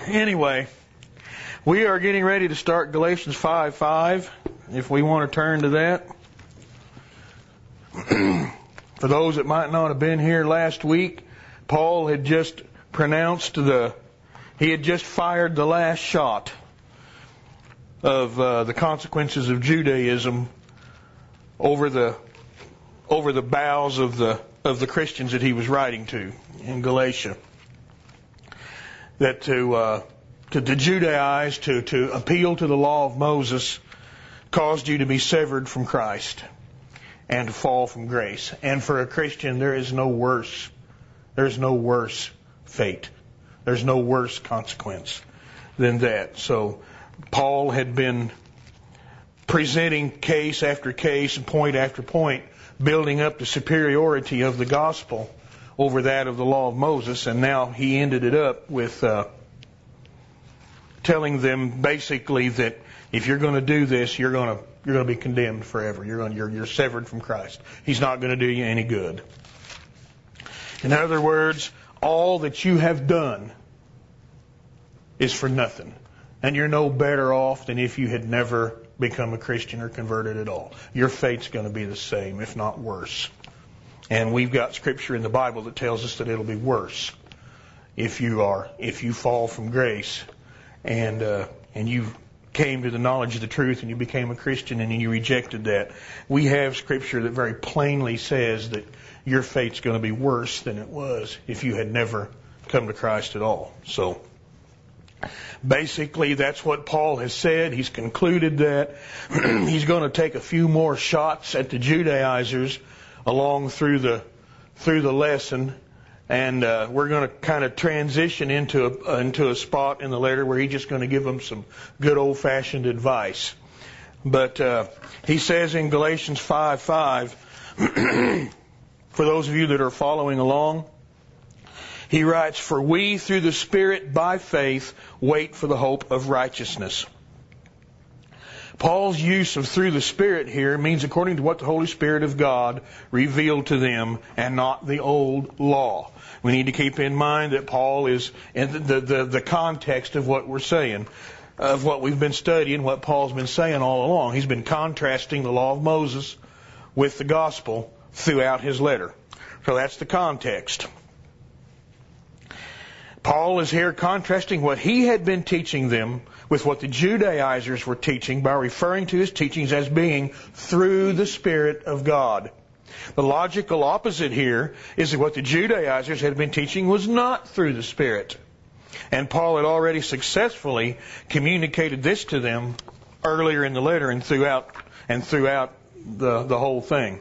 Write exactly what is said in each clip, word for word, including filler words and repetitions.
Anyway, we are getting ready to start Galatians five five, if we want to turn to that. For those that might not have been here last week, Paul had just pronounced the, he had just fired the last shot of uh, the consequences of Judaism over the over the bows of the of the Christians that he was writing to in Galatia. That to uh, to, to Judaize, to to appeal to the law of Moses, caused you to be severed from Christ and to fall from grace. And for a Christian, there is no worse. There's no worse fate. There's no worse consequence than that. So Paul had been presenting case after case and point after point, building up the superiority of the gospel over that of the law of Moses, and now he ended it up with uh, telling them basically that if you're going to do this, you're going to you're going to be condemned forever. You're going you're you're severed from Christ. He's not going to do you any good. In other words, all that you have done is for nothing, and you're no better off than if you had never become a Christian or converted at all. Your fate's going to be the same, if not worse. And we've got scripture in the Bible that tells us that it'll be worse if you are if you fall from grace and uh, and you came to the knowledge of the truth and you became a Christian and you rejected that. We have scripture that very plainly says that your fate's going to be worse than it was if you had never come to Christ at all. So basically, that's what Paul has said. He's concluded that he's going to take a few more shots at the Judaizers along through the through the lesson, and uh, we're going to kind of transition into a, uh, into a spot in the letter where he's just going to give them some good old-fashioned advice. But uh, he says in Galatians five five, for those of you that are following along, he writes, "For we, through the Spirit, by faith, wait for the hope of righteousness." Paul's use of "through the Spirit" here means according to what the Holy Spirit of God revealed to them, and not the old law. We need to keep in mind that Paul is in the, the, the, the context of what we're saying, of what we've been studying, what Paul's been saying all along. He's been contrasting the law of Moses with the gospel throughout his letter. So that's the context. Paul is here contrasting what he had been teaching them with what the Judaizers were teaching by referring to his teachings as being through the Spirit of God. The logical opposite here is that what the Judaizers had been teaching was not through the Spirit. And Paul had already successfully communicated this to them earlier in the letter and throughout and throughout the, the whole thing.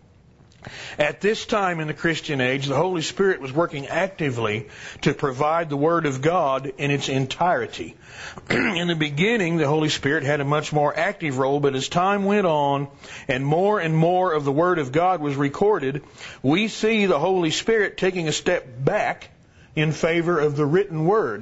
At this time in the Christian age, the Holy Spirit was working actively to provide the Word of God in its entirety. In the beginning, the Holy Spirit had a much more active role, but as time went on and more and more of the Word of God was recorded, we see the Holy Spirit taking a step back in favor of the written Word.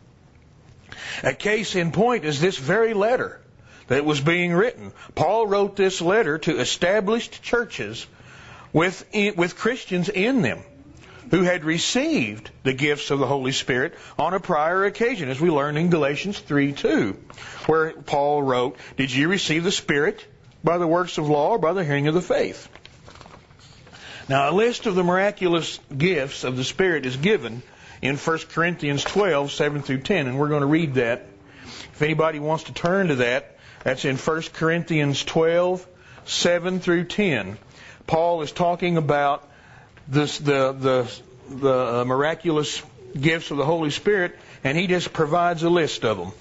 A case in point is this very letter that was being written. Paul wrote this letter to established churches with with Christians in them who had received the gifts of the Holy Spirit on a prior occasion, as we learned in Galatians three two, where Paul wrote, "Did you receive the Spirit by the works of law or by the hearing of the faith?" Now, a list of the miraculous gifts of the Spirit is given in First Corinthians twelve seven through ten, and we're going to read that. If anybody wants to turn to that, that's in First Corinthians twelve seven through ten. Paul is talking about this, the the the miraculous gifts of the Holy Spirit, and he just provides a list of them.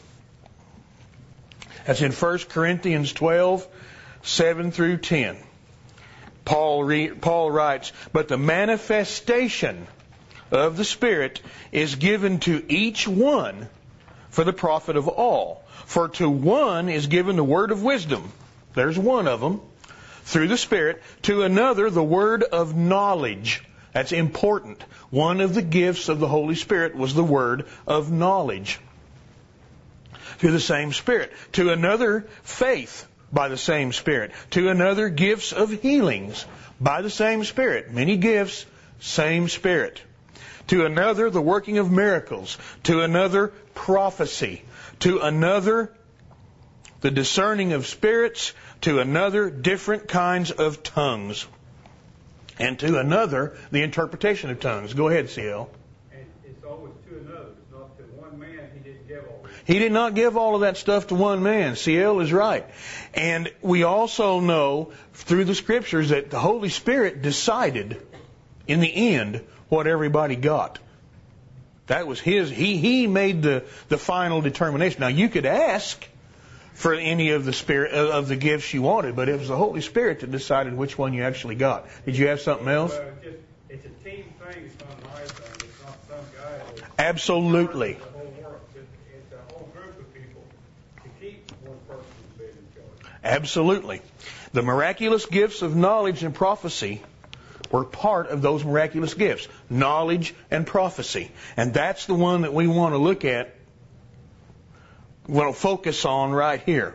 That's in First Corinthians twelve seven through ten. Paul re, Paul writes, "But the manifestation of the Spirit is given to each one for the profit of all. For to one is given the word of wisdom." There's one of them. "Through the Spirit, to another the word of knowledge." That's important. One of the gifts of the Holy Spirit was the word of knowledge. Through the same Spirit. "To another faith by the same Spirit. To another gifts of healings by the same Spirit." Many gifts, same Spirit. To another, the working of miracles. To another, prophecy. To another, the discerning of spirits. To another, different kinds of tongues. And to another, the interpretation of tongues. Go ahead, C L. And it's always to another. It's not to one man. He didn't give all this. He did not give all of that stuff to one man. C L is right. And we also know through the Scriptures that the Holy Spirit decided in the end what everybody got. That was His. He He made the, the final determination. Now you could ask for any of the spirit of the gifts you wanted, but it was the Holy Spirit that decided which one you actually got. Did you have something else? Well, it's, just, it's a team thing. It's not my thing. It's not some guy. That's Absolutely. The whole world. It's, it's a whole group of people to keep one person from being in charge. Absolutely. The miraculous gifts of knowledge and prophecy were part of those miraculous gifts. Knowledge and prophecy. And that's the one that we want to look at. We'll focus on right here.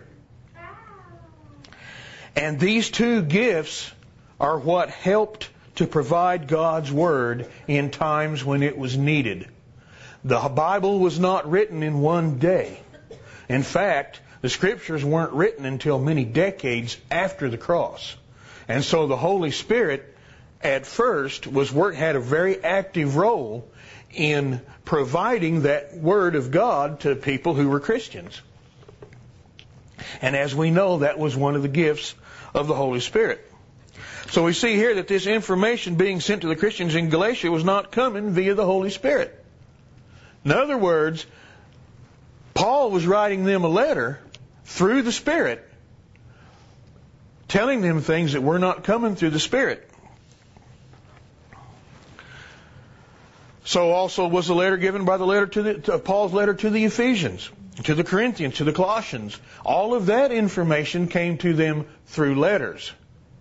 And these two gifts are what helped to provide God's Word in times when it was needed. The Bible was not written in one day. In fact, the Scriptures weren't written until many decades after the cross. And so the Holy Spirit at first was work, had a very active role in providing that Word of God to people who were Christians. And as we know, that was one of the gifts of the Holy Spirit. So we see here that this information being sent to the Christians in Galatia was not coming via the Holy Spirit. In other words, Paul was writing them a letter through the Spirit, telling them things that were not coming through the Spirit. So also was the letter given by the letter to, the, to Paul's letter to the Ephesians, to the Corinthians, to the Colossians. All of that information came to them through letters.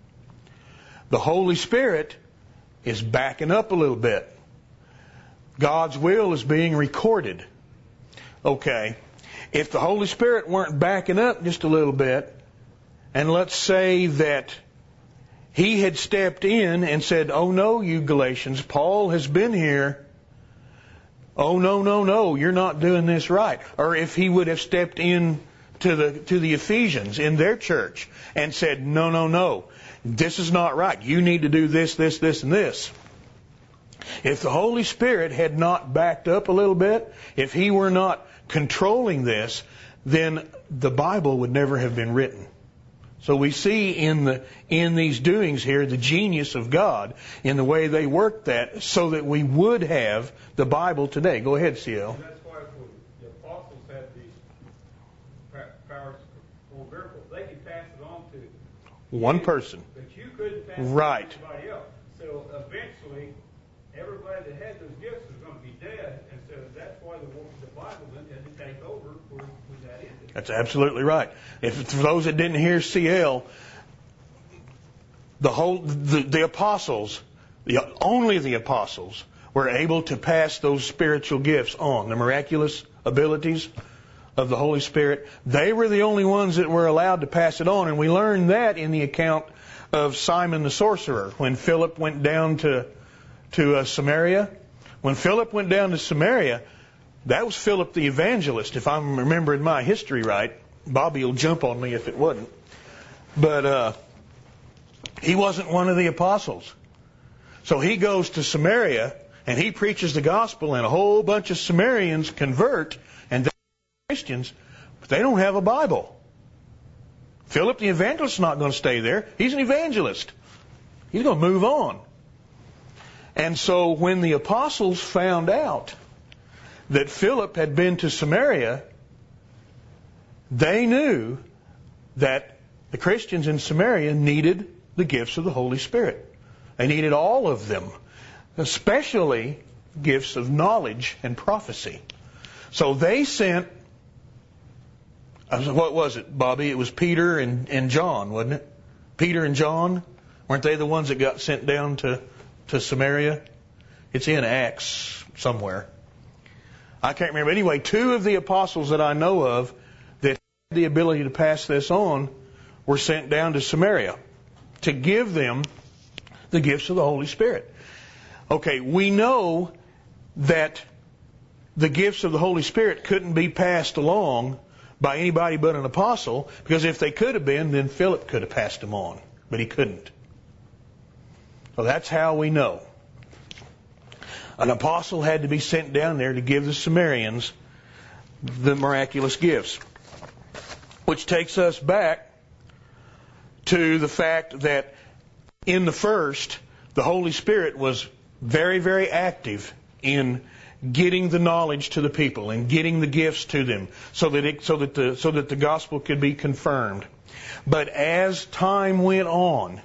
The Holy Spirit is backing up a little bit. God's will is being recorded. Okay, if the Holy Spirit weren't backing up just a little bit, and let's say that He had stepped in and said, "Oh no, you Galatians, Paul has been here. Oh no, no, no, you're not doing this right." Or if He would have stepped in to the to the Ephesians in their church and said, "No, no, no, this is not right. You need to do this, this, this, and this." If the Holy Spirit had not backed up a little bit, if He were not controlling this, then the Bible would never have been written. So we see in the in these doings here the genius of God in the way they worked that so that we would have the Bible today. Go ahead, C L. And that's why when the apostles had these powers for miracles, they could pass it on to one person. But you couldn't pass Right. it to anybody else. So eventually, everybody that had those gifts was going to be dead, and so that's why the, the Bible then had to take over when, when that ended. That's absolutely right. If for those that didn't hear C L, the whole the, the apostles, the only the apostles were able to pass those spiritual gifts on, the miraculous abilities of the Holy Spirit. They were the only ones that were allowed to pass it on, and we learned that in the account of Simon the sorcerer when Philip went down to to uh, Samaria. When Philip went down to Samaria, that was Philip the evangelist, if I'm remembering my history right. Bobby will jump on me if it wasn't. But uh, he wasn't one of the apostles. So he goes to Samaria, and he preaches the gospel, and a whole bunch of Samaritans convert, and they're Christians, but they don't have a Bible. Philip the evangelist is not going to stay there. He's an evangelist. He's going to move on. And so when the apostles found out that Philip had been to Samaria, they knew that the Christians in Samaria needed the gifts of the Holy Spirit. They needed all of them, especially gifts of knowledge and prophecy. So they sent, what was it, Bobby? It was Peter and, and John, wasn't it? Peter and John? Weren't they the ones that got sent down to, to Samaria? It's in Acts somewhere. I can't remember. Anyway, two of the apostles that I know of that had the ability to pass this on were sent down to Samaria to give them the gifts of the Holy Spirit. Okay, we know that the gifts of the Holy Spirit couldn't be passed along by anybody but an apostle, because if they could have been, then Philip could have passed them on, but he couldn't. So that's how we know. An apostle had to be sent down there to give the Samaritans the miraculous gifts. Which takes us back to the fact that in the first, the Holy Spirit was very, very active in getting the knowledge to the people and getting the gifts to them so that it, so that the, so that the gospel could be confirmed. But as time went on,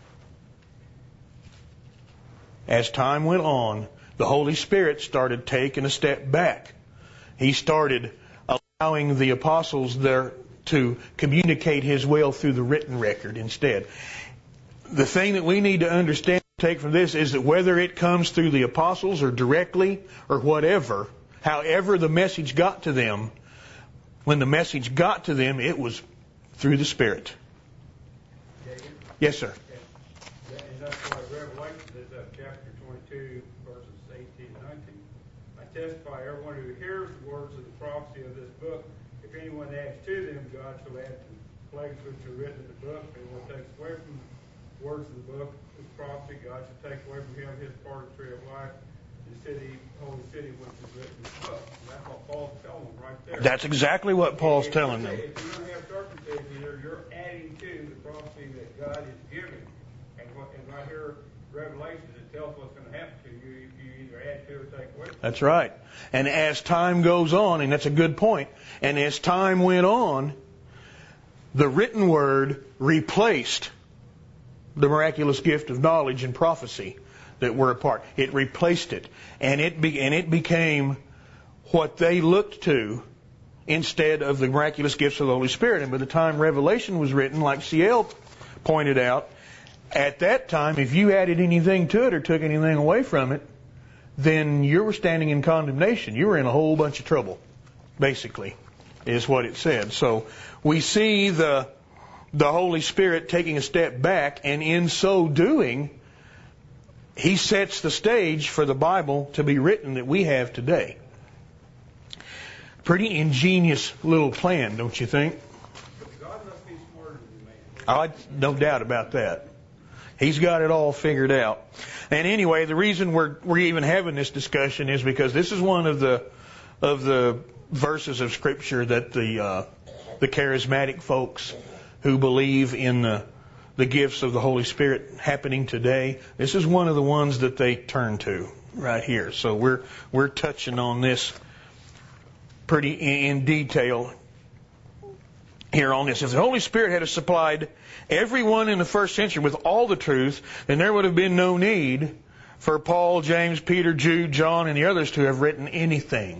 as time went on, the Holy Spirit started taking a step back. He started allowing the apostles there to communicate His will through the written record instead. The thing that we need to understand, take from this, is that whether it comes through the apostles or directly or whatever, however the message got to them, when the message got to them, it was through the Spirit. Yes, sir. And that's why Revelation is uh, chapter twenty-two, verses eighteen and nineteen. I testify, everyone who hears the words of the prophecy of this book, if anyone adds to them, God shall add to the plagues which are written in the book. If anyone takes away from the words of the book, this prophecy, God shall take away from him his part of the tree of life, the city, holy city, which is written in the book. And that's what Paul's telling them right there. That's exactly what Paul's if telling you, them. If you don't have circumcision either, you're adding to the prophecy that God is giving. And, what, and right here, Revelation, it tells what's going to happen to you if you either add to or take away. That's right. And as time goes on, and that's a good point, and as time went on, the written word replaced the miraculous gift of knowledge and prophecy that were a part. It replaced it. And it, be, and it became what they looked to instead of the miraculous gifts of the Holy Spirit. And by the time Revelation was written, like C L pointed out, at that time, if you added anything to it or took anything away from it, then you were standing in condemnation. You were in a whole bunch of trouble, basically, is what it said. So we see the the Holy Spirit taking a step back, and in so doing, He sets the stage for the Bible to be written that we have today. Pretty ingenious little plan, don't you think? God must be smarter than man. I, no doubt about that. He's got it all figured out. And anyway, the reason we're we're even having this discussion is because this is one of the of the verses of Scripture that the uh, the charismatic folks who believe in the the gifts of the Holy Spirit happening today, this is one of the ones that they turn to right here. So we're we're touching on this pretty in, in detail here on this. If the Holy Spirit had supplied everyone in the first century with all the truth, then there would have been no need for Paul, James, Peter, Jude, John, and the others to have written anything.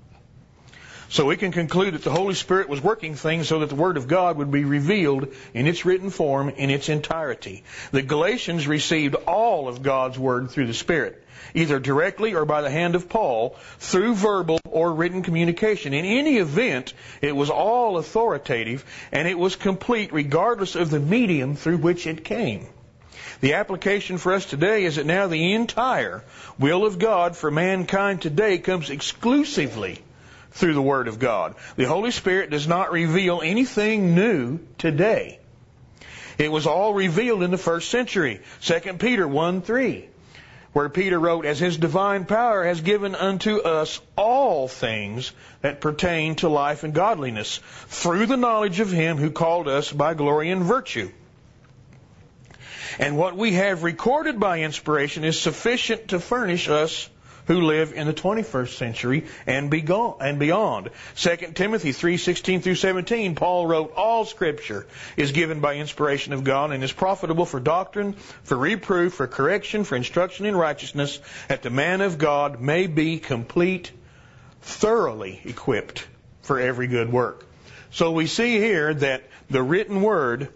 So we can conclude that the Holy Spirit was working things so that the Word of God would be revealed in its written form in its entirety. The Galatians received all of God's Word through the Spirit, either directly or by the hand of Paul, through verbal or written communication. In any event, it was all authoritative, and it was complete regardless of the medium through which it came. The application for us today is that now the entire will of God for mankind today comes exclusively through the Word of God. The Holy Spirit does not reveal anything new today. It was all revealed in the first century. Second Peter one three, where Peter wrote, "As His divine power has given unto us all things that pertain to life and godliness, through the knowledge of Him who called us by glory and virtue." And what we have recorded by inspiration is sufficient to furnish us who live in the twenty-first century and beyond. Second Timothy three sixteen through seventeen, Paul wrote, "All Scripture is given by inspiration of God and is profitable for doctrine, for reproof, for correction, for instruction in righteousness, that the man of God may be complete, thoroughly equipped for every good work." So we see here that the written Word,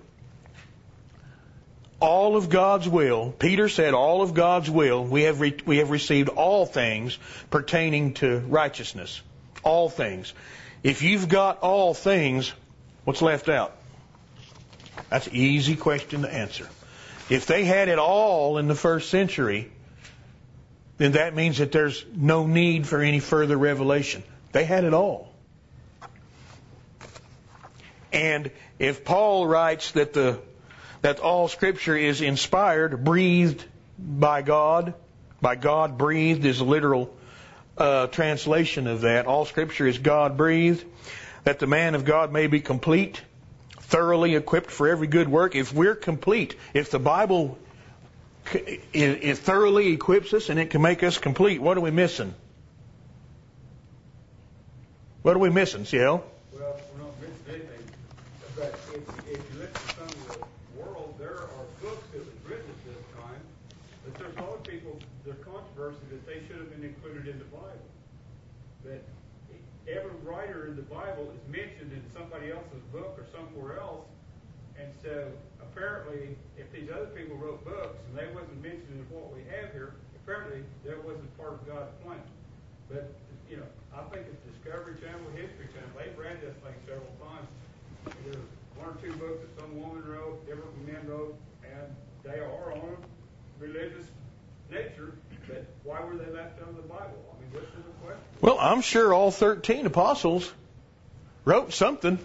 all of God's will, Peter said all of God's will, we have re- we have received all things pertaining to righteousness. All things. If you've got all things, what's left out? That's an easy question to answer. If they had it all in the first century, then that means that there's no need for any further revelation. They had it all. And if Paul writes that the that all Scripture is inspired, breathed by God, by God breathed is a literal uh, translation of that. All Scripture is God breathed, that the man of God may be complete, thoroughly equipped for every good work. If we're complete, if the Bible it, it thoroughly equips us and it can make us complete, what are we missing? What are we missing, Ciel? Well, we're not missing anything. But if, if you listen to some of the world, there are books that was written at this time, but there's a lot of people, there's controversy that they should have been included in the Bible. That every writer in the Bible is mentioned in somebody else's book or somewhere else, and so apparently, if these other people wrote books and they wasn't mentioned in what we have here, apparently that wasn't part of God's plan. But you know, I think it's Discovery Channel, History Channel. They've read this thing several times. There's one or two books that some woman wrote, different men wrote, and they are on a religious nature. But why were they left out of the Bible? I mean, this is a question. Well, I'm sure all thirteen apostles wrote something.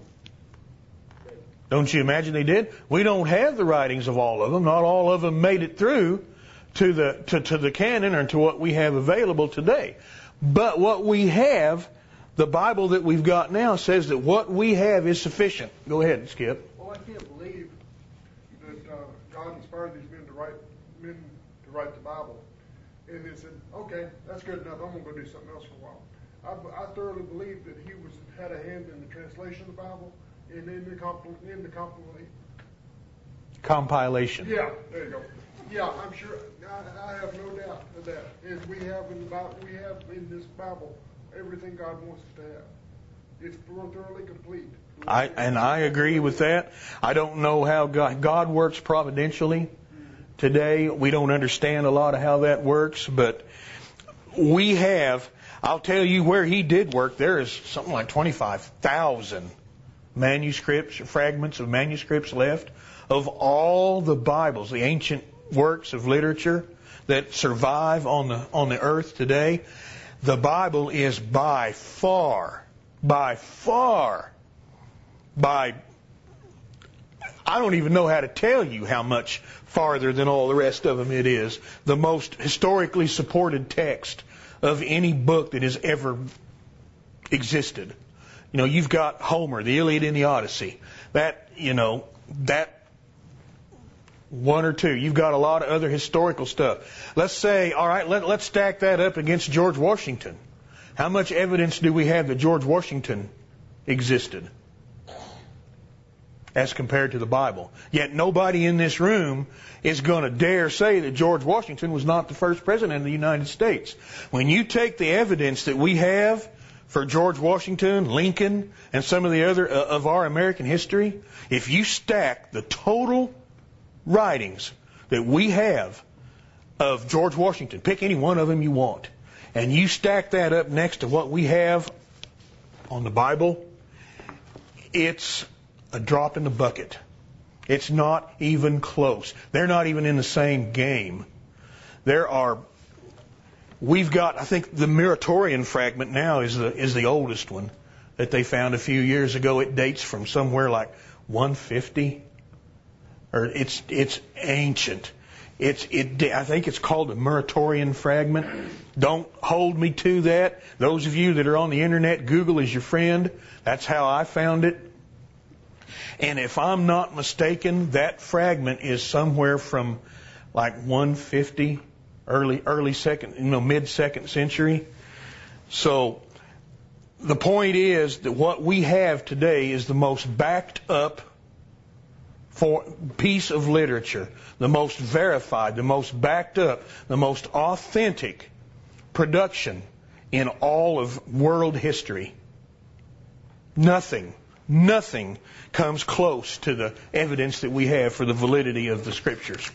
Don't you imagine they did? We don't have the writings of all of them. Not all of them made it through to the to, to the canon or to what we have available today. But what we have, the Bible that we've got now says that what we have is sufficient. Go ahead, Skip. Well, I can't believe that uh, God inspired these men to write men to write the Bible, and they said, "Okay, that's good enough. I'm going to go do something else for a while." I, I thoroughly believe that he was had a hand in the translation of the Bible and in the compil- in the compilation. Compilation. Yeah, there you go. Yeah, I'm sure. I, I have no doubt of that. If we have in the Bible, we have in this Bible everything God wants us to have. It's thoroughly complete. I and I agree with that. I don't know how God, God works providentially. Today we don't understand a lot of how that works, but we have. I'll tell you where He did work. There is something like twenty-five thousand manuscripts or fragments of manuscripts left of all the Bibles, the ancient works of literature that survive on the on the earth today. The Bible is by far, by far, by I don't even know how to tell you how much farther than all the rest of them it is. The most historically supported text of any book that has ever existed. You know, you've got Homer, the Iliad and the Odyssey. That, you know, that one or two. You've got a lot of other historical stuff. Let's say, all right, let, let's stack that up against George Washington. How much evidence do we have that George Washington existed as compared to the Bible? Yet nobody in this room is going to dare say that George Washington was not the first president of the United States. When you take the evidence that we have for George Washington, Lincoln, and some of the other uh, of our American history, if you stack the total writings that we have of George Washington, pick any one of them you want, and you stack that up next to what we have on the Bible, it's a drop in the bucket. It's not even close. They're not even in the same game. There are, we've got, I think the Muratorian fragment now is the is the oldest one that they found a few years ago. It dates from somewhere like one fifty. Or it's it's ancient. It's it. I think it's called a Muratorian fragment. Don't hold me to that. Those of you that are on the internet, Google is your friend. That's how I found it. And if I'm not mistaken, that fragment is somewhere from like one fifty, early early second, you know, mid second century. So the point is that what we have today is the most backed up for piece of literature, the most verified, the most backed up, the most authentic production in all of world history. Nothing, nothing comes close to the evidence that we have for the validity of the Scriptures.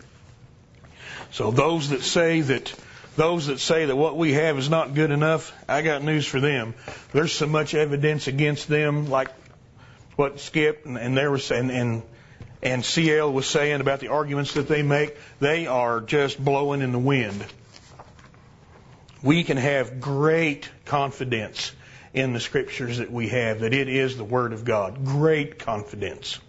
So those that say that those that say that what we have is not good enough, I got news for them. There's so much evidence against them, like what Skip and, and there was and, and and C L was saying about the arguments that they make. They are just blowing in the wind. we can have great confidence in the Scriptures that we have, that it is the Word of God. Great confidence.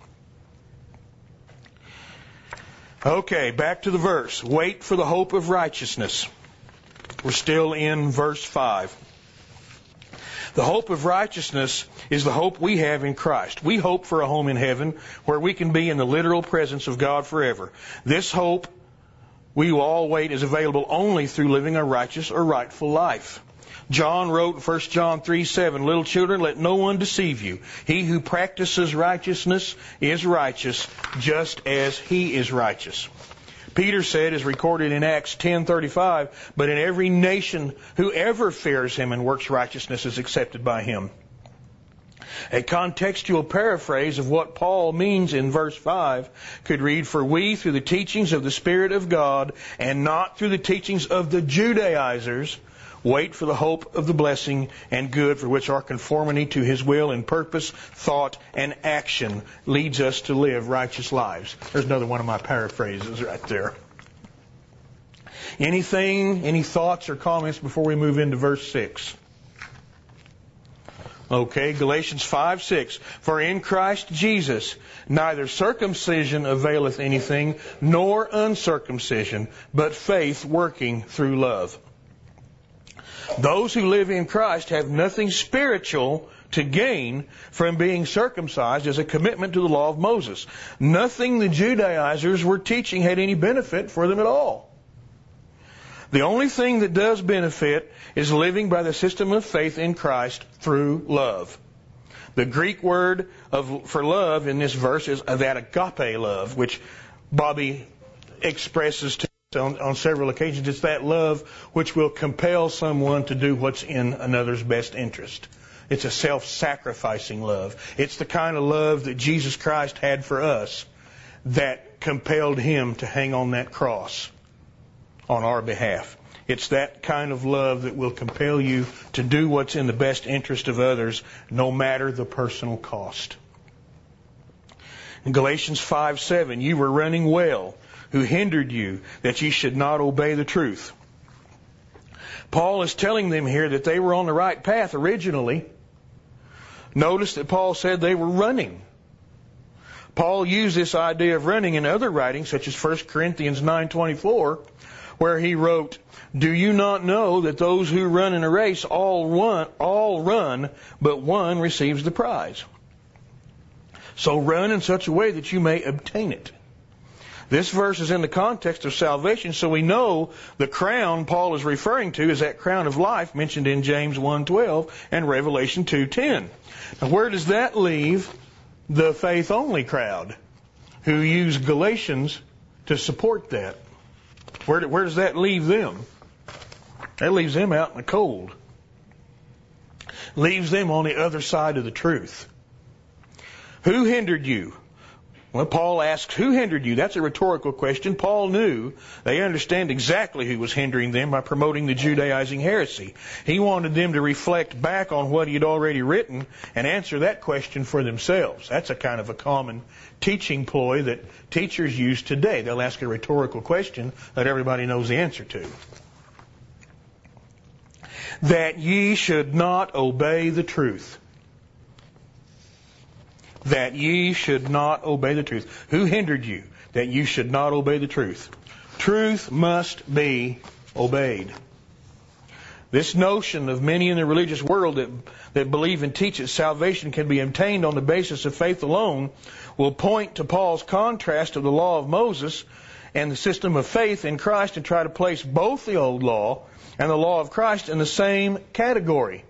Okay, back to the verse. Wait for the hope of righteousness. We're still in verse five. The hope of righteousness is the hope we have in Christ. We hope for a home in heaven where we can be in the literal presence of God forever. This hope we will all wait is available only through living a righteous or rightful life. John wrote in First John three seven, "Little children, let no one deceive you. He who practices righteousness is righteous, just as he is righteous." Peter said, as recorded in Acts ten thirty-five, "But in every nation, whoever fears him and works righteousness is accepted by him." A contextual paraphrase of what Paul means in verse five could read, "For we, through the teachings of the Spirit of God, and not through the teachings of the Judaizers, wait for the hope of the blessing and good for which our conformity to His will in purpose, thought, and action leads us to live righteous lives." There's another one of my paraphrases right there. Anything, any thoughts or comments before we move into verse six? Okay, Galatians five six. "For in Christ Jesus neither circumcision availeth anything, nor uncircumcision, but faith working through love." Those who live in Christ have nothing spiritual to gain from being circumcised as a commitment to the law of Moses. Nothing the Judaizers were teaching had any benefit for them at all. The only thing that does benefit is living by the system of faith in Christ through love. The Greek word of, for love in this verse is that agape love, which Bobby expresses to On, on several occasions. It's that love which will compel someone to do what's in another's best interest. It's a self-sacrificing love. It's the kind of love that Jesus Christ had for us that compelled Him to hang on that cross on our behalf. It's that kind of love that will compel you to do what's in the best interest of others, no matter the personal cost. In Galatians five seven, "You were running well, who hindered you that ye should not obey the truth." Paul is telling them here that they were on the right path originally. Notice that Paul said they were running. Paul used this idea of running in other writings, such as First Corinthians nine twenty-four, where he wrote, "Do you not know that those who run in a race all run, all run, but one receives the prize? So run in such a way that you may obtain it." This verse is in the context of salvation, so we know the crown Paul is referring to is that crown of life mentioned in James one twelve and Revelation two ten. Now, where does that leave the faith-only crowd who use Galatians to support that? Where, where does that leave them? That leaves them out in the cold. Leaves them on the other side of the truth. Who hindered you? Well, Paul asks, who hindered you? That's a rhetorical question. Paul knew they understand exactly who was hindering them by promoting the Judaizing heresy. He wanted them to reflect back on what he had already written and answer that question for themselves. That's a kind of a common teaching ploy that teachers use today. They'll ask a rhetorical question that everybody knows the answer to. That ye should not obey the truth. That ye should not obey the truth. Who hindered you that you should not obey the truth? Truth must be obeyed. This notion of many in the religious world that, that believe and teach that salvation can be obtained on the basis of faith alone will point to Paul's contrast of the law of Moses and the system of faith in Christ and try to place both the old law and the law of Christ in the same category.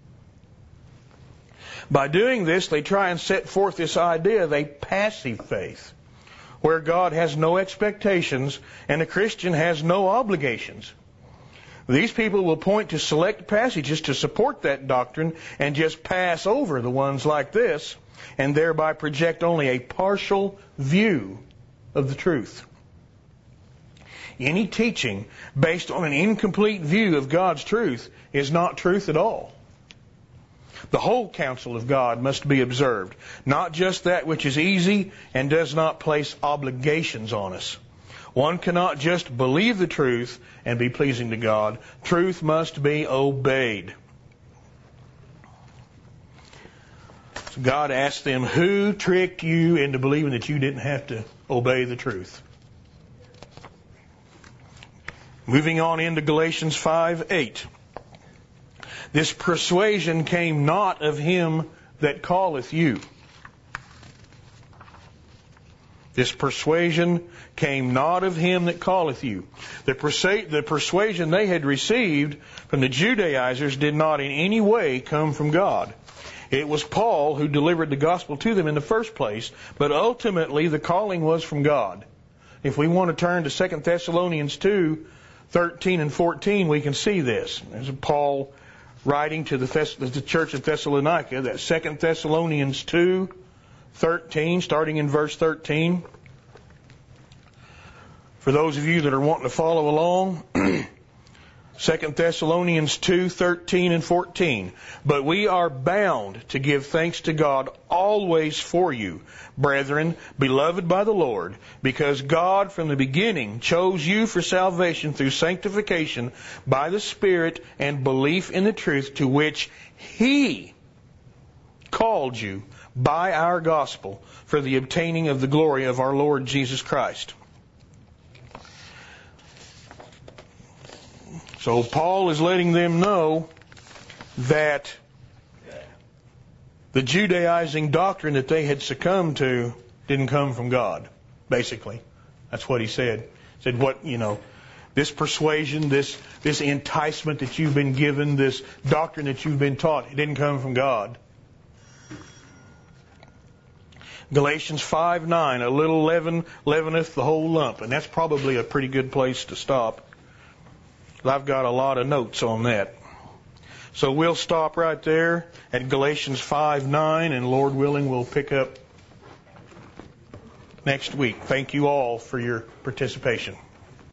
By doing this, they try and set forth this idea of a passive faith, where God has no expectations and a Christian has no obligations. These people will point to select passages to support that doctrine and just pass over the ones like this, and thereby project only a partial view of the truth. Any teaching based on an incomplete view of God's truth is not truth at all. The whole counsel of God must be observed, not just that which is easy and does not place obligations on us. One cannot just believe the truth and be pleasing to God. Truth must be obeyed. So God asked them, who tricked you into believing that you didn't have to obey the truth? Moving on into Galatians five eight. This persuasion came not of him that calleth you. This persuasion came not of him that calleth you. The, persu- the persuasion they had received from the Judaizers did not in any way come from God. It was Paul who delivered the gospel to them in the first place, but ultimately the calling was from God. If we want to turn to Second Thessalonians two, thirteen and fourteen, we can see this. There's Paul writing to the, Thess- the church of Thessalonica, that Second Thessalonians two, thirteen, starting in verse thirteen. For those of you that are wanting to follow along, Second Thessalonians two, thirteen and fourteen. But we are bound to give thanks to God always for you, brethren, beloved by the Lord, because God from the beginning chose you for salvation through sanctification by the Spirit and belief in the truth, to which He called you by our gospel for the obtaining of the glory of our Lord Jesus Christ. So Paul is letting them know that the Judaizing doctrine that they had succumbed to didn't come from God, basically. That's what he said. He said, what, you know, this persuasion, this, this enticement that you've been given, this doctrine that you've been taught, it didn't come from God. Galatians five nine, a little leaven leaveneth the whole lump. And that's probably a pretty good place to stop. I've got a lot of notes on that. So we'll stop right there at Galatians five nine, and Lord willing, we'll pick up next week. Thank you all for your participation.